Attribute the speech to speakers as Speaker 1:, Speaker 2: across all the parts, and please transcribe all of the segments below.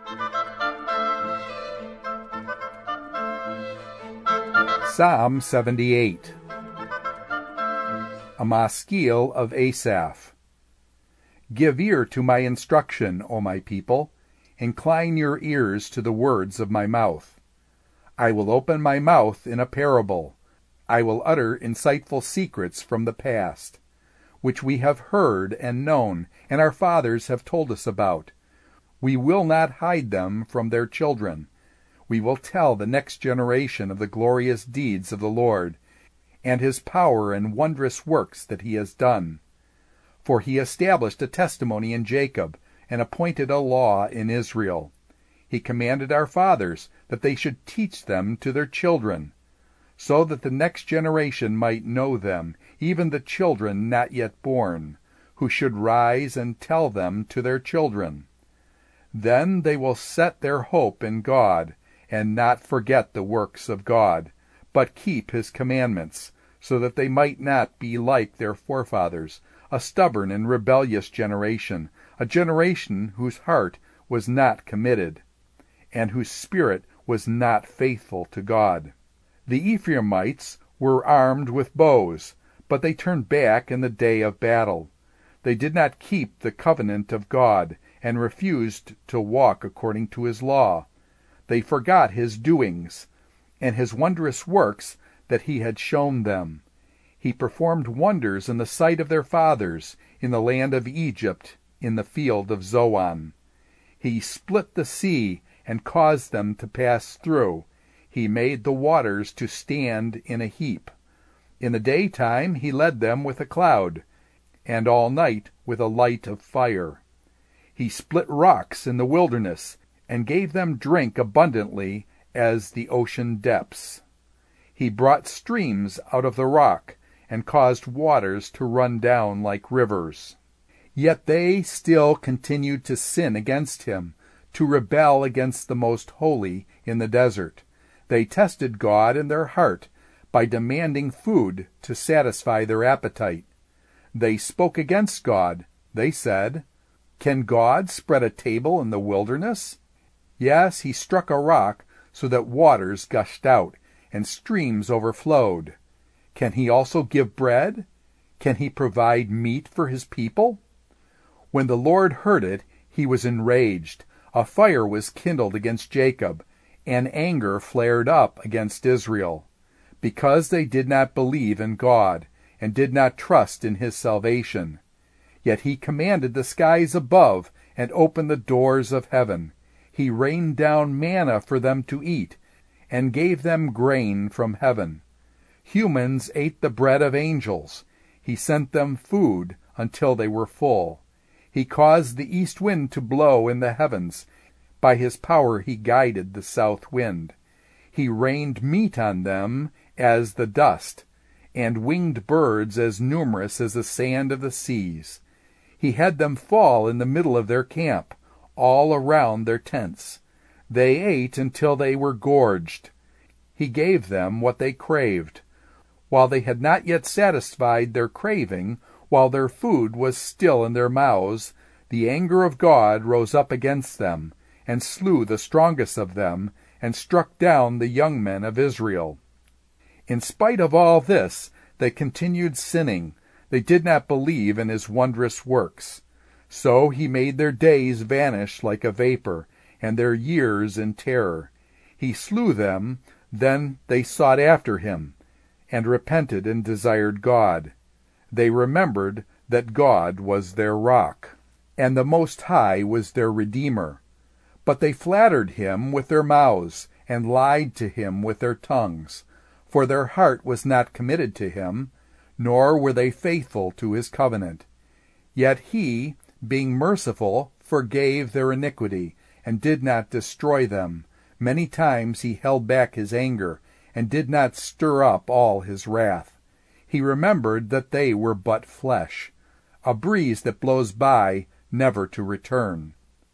Speaker 1: Psalm 78. A Maskil of Asaph. Give ear to my instruction, O my people. Incline your ears to the words of my mouth. I will open my mouth in a parable. I will utter insightful secrets from the past, which we have heard and known, and our fathers have told us about. We will not hide them from their children. We will tell the next generation of the glorious deeds of the Lord, and his power and wondrous works that he has done. For he established a testimony in Jacob, and appointed a law in Israel. He commanded our fathers that they should teach them to their children, so that the next generation might know them, even the children not yet born, who should rise and tell them to their children. Then they will set their hope in God, and not forget the works of God, but keep his commandments, so that they might not be like their forefathers, a stubborn and rebellious generation, a generation whose heart was not committed, and whose spirit was not faithful to God. The Ephraimites were armed with bows, but they turned back in the day of battle. They did not keep the covenant of God, and refused to walk according to his law. They forgot his doings, and his wondrous works that he had shown them. He performed wonders in the sight of their fathers, in the land of Egypt, in the field of Zoan. He split the sea and caused them to pass through. He made the waters to stand in a heap. In the daytime he led them with a cloud, and all night with a light of fire. He split rocks in the wilderness, and gave them drink abundantly as the ocean depths. He brought streams out of the rock, and caused waters to run down like rivers. Yet they still continued to sin against him, to rebel against the Most Holy in the desert. They tested God in their heart by demanding food to satisfy their appetite. They spoke against God. They said, "Can God spread a table in the wilderness?" Yes, he struck a rock so that waters gushed out, and streams overflowed. Can he also give bread? Can he provide meat for his people? When the Lord heard it, he was enraged. A fire was kindled against Jacob, and anger flared up against Israel, because they did not believe in God, and did not trust in his salvation. Yet he commanded the skies above, and opened the doors of heaven. He rained down manna for them to eat, and gave them grain from heaven. Humans ate the bread of angels. He sent them food until they were full. He caused the east wind to blow in the heavens. By his power he guided the south wind. He rained meat on them as the dust, and winged birds as numerous as the sand of the seas. He had them fall in the middle of their camp, all around their tents. They ate until they were gorged. He gave them what they craved. While they had not yet satisfied their craving, while their food was still in their mouths, the anger of God rose up against them, and slew the strongest of them, and struck down the young men of Israel. In spite of all this, they continued sinning. They did not believe in his wondrous works. So he made their days vanish like a vapor, and their years in terror. He slew them, then they sought after him, and repented and desired God. They remembered that God was their rock, and the Most High was their Redeemer. But they flattered him with their mouths, and lied to him with their tongues. For their heart was not committed to him, nor were they faithful to his covenant. Yet he, being merciful, forgave their iniquity, and did not destroy them. Many times he held back his anger, and did not stir up all his wrath. He remembered that they were but flesh, a breeze that blows by, never to return.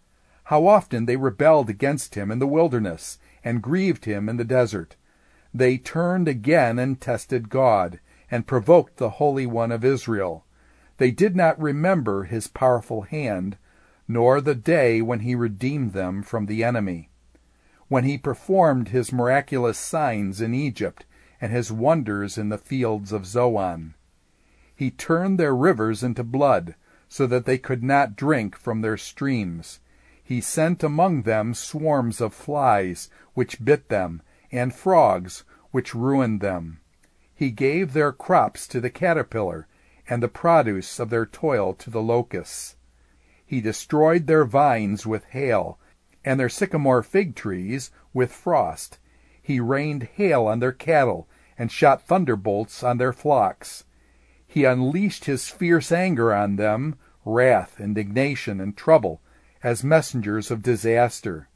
Speaker 1: How often they rebelled against him in the wilderness, and grieved him in the desert. They turned again and tested God, and provoked the Holy One of Israel. They did not remember his powerful hand, nor the day when he redeemed them from the enemy, when he performed his miraculous signs in Egypt and his wonders in the fields of Zoan. He turned their rivers into blood, so that they could not drink from their streams. He sent among them swarms of flies, which bit them, and frogs, which ruined them. He gave their crops to the caterpillar, and the produce of their toil to the locusts. He destroyed their vines with hail, and their sycamore fig trees with frost. He rained hail on their cattle, and shot thunderbolts on their flocks. He unleashed his fierce anger on them, wrath, indignation, and trouble, as messengers of disaster.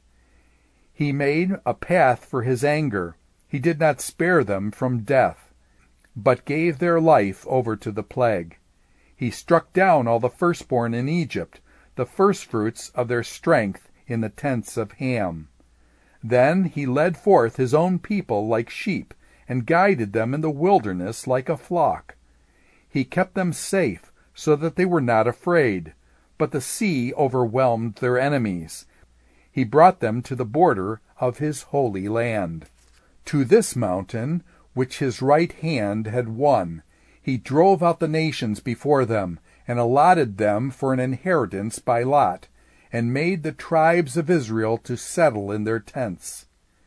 Speaker 1: He made a path for his anger. He did not spare them from death, but gave their life over to the plague. He struck down all the firstborn in Egypt, the firstfruits of their strength in the tents of Ham. Then he led forth his own people like sheep, and guided them in the wilderness like a flock. He kept them safe, so that they were not afraid, but the sea overwhelmed their enemies. He brought them to the border of his holy land. To this mountain, which his right hand had won, he drove out the nations before them, and allotted them for an inheritance by lot, and made the tribes of Israel to settle in their tents.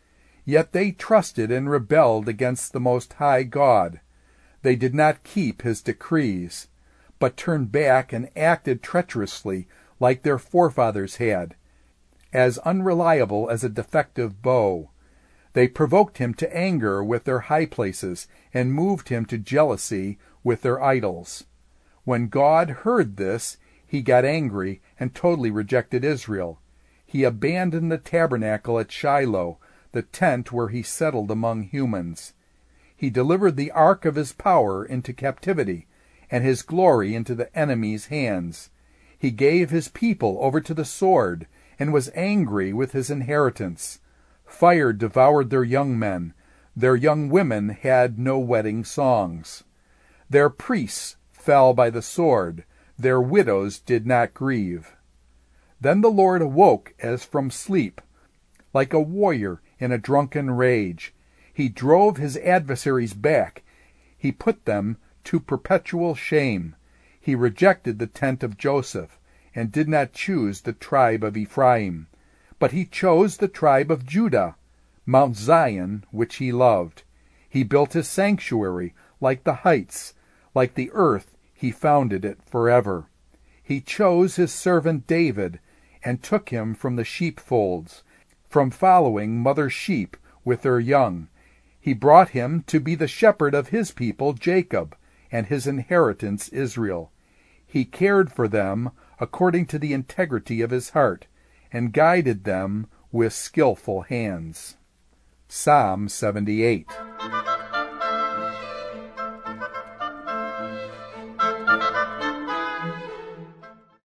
Speaker 1: Yet they trusted and rebelled against the Most High God. They did not keep his decrees, but turned back and acted treacherously like their forefathers had, as unreliable as a defective bow. They provoked him to anger with their high places, and moved him to jealousy with their idols. When God heard this, he got angry and totally rejected Israel. He abandoned the tabernacle at Shiloh, the tent where he settled among humans. He delivered the ark of his power into captivity, and his glory into the enemy's hands. He gave his people over to the sword, and was angry with his inheritance. Fire devoured their young men. Their young women had no wedding songs. Their priests fell by the sword. Their widows did not grieve. Then the Lord awoke as from sleep, like a warrior in a drunken rage. He drove his adversaries back. He put them to perpetual shame. He rejected the tent of Joseph, and did not choose the tribe of Ephraim. But he chose the tribe of Judah, Mount Zion, which he loved. He built his sanctuary like the heights. Like the earth, he founded it forever. He chose his servant David, and took him from the sheepfolds, from following mother sheep with their young. He brought him to be the shepherd of his people Jacob, and his inheritance Israel. He cared for them according to the integrity of his heart, and guided them with skillful hands. Psalm 78.